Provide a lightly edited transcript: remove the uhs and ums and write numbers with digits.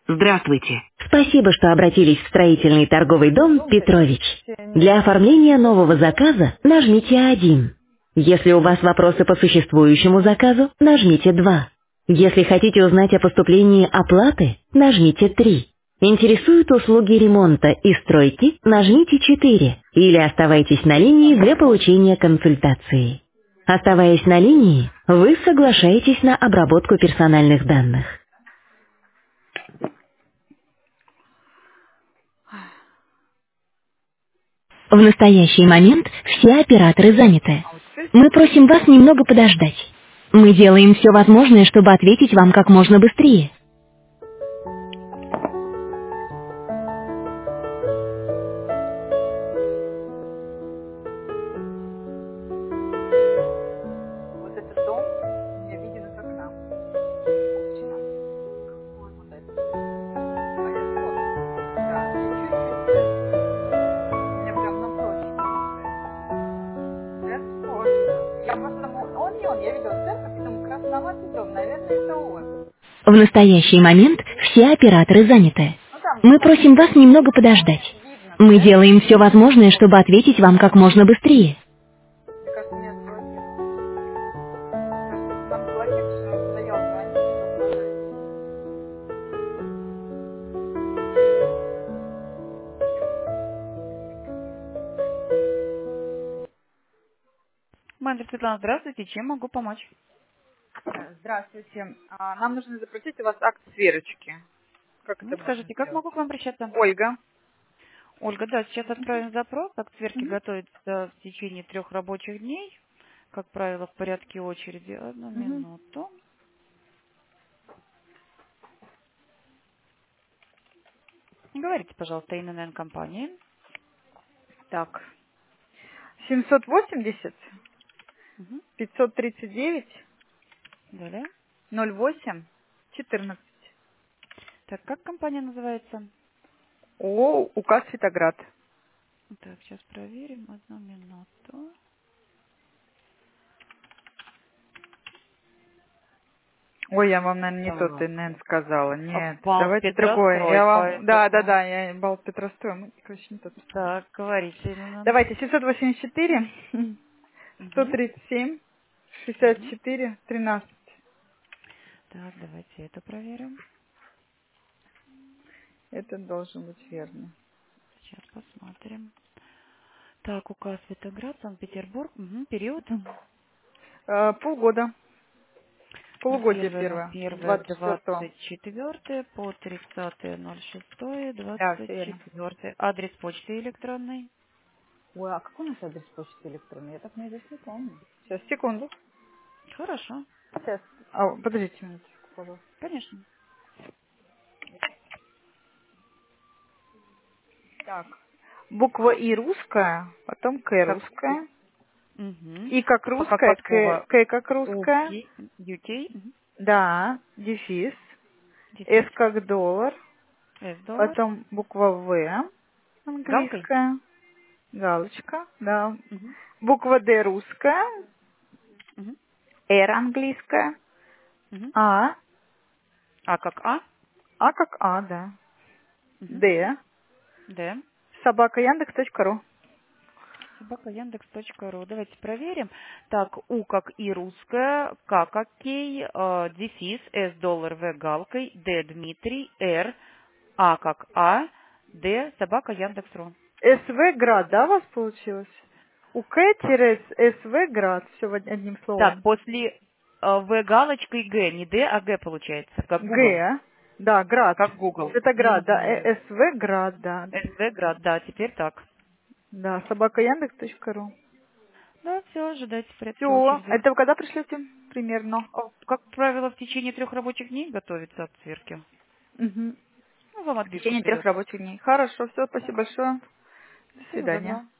Здравствуйте. Спасибо, что обратились в строительный торговый дом «Петрович». Для оформления нового заказа нажмите 1. Если у вас вопросы по существующему заказу, нажмите 2. Если хотите узнать о поступлении оплаты, нажмите 3. Интересуют услуги ремонта и стройки, нажмите 4. Или оставайтесь на линии для получения консультации. Оставаясь на линии, вы соглашаетесь на обработку персональных данных. В настоящий момент все операторы заняты. Мы просим вас немного подождать. Мы делаем все возможное, чтобы ответить вам как можно быстрее. Вот этот дом у меня виден из окна. Купчино. Какой модель? А я спорт. Да, и чуть-чуть это. У меня прям напротив дома стоит. Это спорт. Я просто, он не он, я видела церковь, и думаю, красноватый дом, наверное, это он. В настоящий момент все операторы заняты. Ну там, Мы как просим вас немного подождать. видно, Мы да? делаем все возможное, чтобы ответить вам как можно быстрее. Мне кажется, меня заблокировали. Кажется, нам заблокировали, что он стоял, звонить, не только нажать. Мадам Светлана, здравствуйте. Чем могу помочь? Здравствуйте. Нам нужно запросить у вас акт сверочки. Как это можно Скажите, как сделать? могу к вам обращаться? Ольга. Ольга, да, сейчас отправим запрос. Акт сверки Мгм. готовится в течение 3 рабочих дней. Как правило, в порядке очереди. Одну Мгм. минуту. Говорите, пожалуйста, ИНН компании. Так. 780 Мгм. 539 Далее. 08 14. Так, как компания называется? О, указ Светоград. Так, сейчас проверим. Одну минуту. Ой, я вам, наверное, не тот Так. ИНН сказала. Нет, Бал давайте другой. Петрострой, Я вам... Да, да, поэтому... да, я бал Петростой. Короче, не тот. Так, говорите, ИНН. Давайте 784 Мгм. 137 Мгм. 64 13. Так, давайте это проверим. Это должен быть верно. Сейчас посмотрим. Так, указ Светоград, Санкт-Петербург. Мгм, период. Полгода. Полугодие Первое, первое. С первое, 24-го. 24 по 30.06, Да, все верно. 24. Адрес почты электронной. Ой, а какой у нас адрес почты электронный? Я так наизусть не помню. Сейчас, секунду. Хорошо, Сейчас. Подождите минуточку, пожалуйста. конечно. Так. Буква И русская, потом К Как, русская. угу. И как Как русская, от слова К как русская. UK, UK, Да, дефис. С дефис, как доллар. S доллар, Потом буква В галкой. английская. Галочка, да. Угу. Буква Д русская. Угу. Р английская. Угу. А. А как А, А как А, да. угу. Д. Д. Собака Яндекс.ру. Собака Яндекс.ру. Давайте проверим. Так, У как И русская, К как Кей, дефис, С доллар, В галкой, Д Дмитрий, Р, А как А, Д собака Яндекс.ру. СВ Град, да, у вас получилось? УК-СВ Град. Все одним Так, словом. после В галочкой Г, не Д, а Г получается, как Google. Г. Да, Град. Как Google. Светоград, да. Угу. СВ Град, да. СВ Град, да, теперь так. Да, собака Яндекс.ру. Да, все, ожидайте в порядке Все. очереди. Это вы когда пришлете? Примерно. Как правило, в течение 3 рабочих дней готовится от сверки. Угу. Ну, вам В отбивку течение 3 вперед. рабочих дней. Хорошо, все, спасибо большое. До Всего свидания. доброго.